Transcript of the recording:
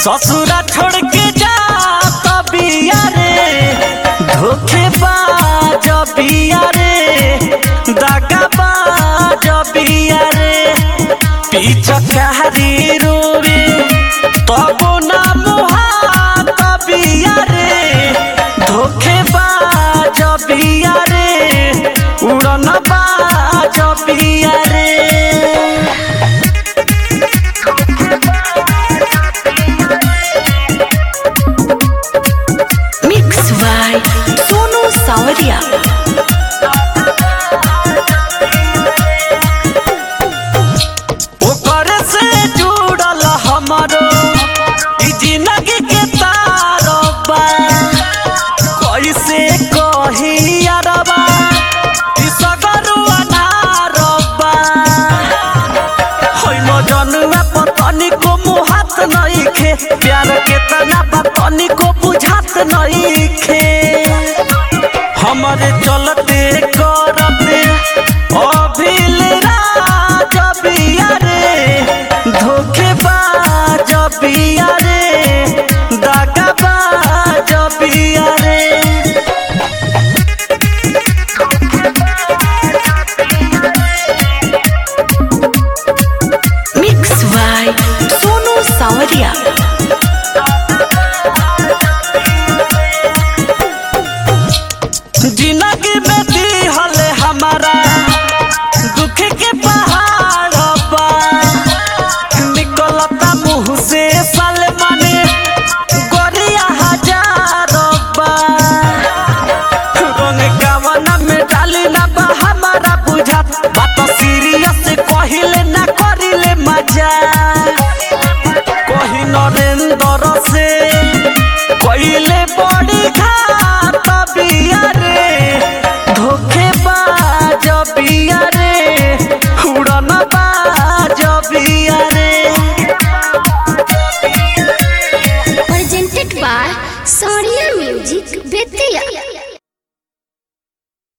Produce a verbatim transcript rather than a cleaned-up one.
ससुरा छोड़ के जा बिया रे धोखेबाज बिया रे दगाबाज बिया रे पीछा कहरी रोवे तबो ना मुहात बिया रे धोखेबाज बिया रे उड़न बाज बिया रे। सोनू सावरिया ओकर से जुड़ल हमारो ई जिंदगी के तारबा कैसे कही यारबा ई सगरुआ नारबा होई मजनुआ पतनी को मुहात नहीं खे प्यार के तना पतनी को बुझात नहीं खे हमारे चलते करते अभिल राज बिया रे धोखेबाज बिया रे दगाबाज बिया रे। मिक्स बाय सोनू सावरिया जिंदगी में दिहल हमारा दुख के पहाड़ बा निकलता मुँह से सलमान गोरिया हजार बा रंग गावना में डाली ना बा हमारा बुझात बात सीरियस कहिले ना करिले मजा कही नरेंद्र से कहिले बड़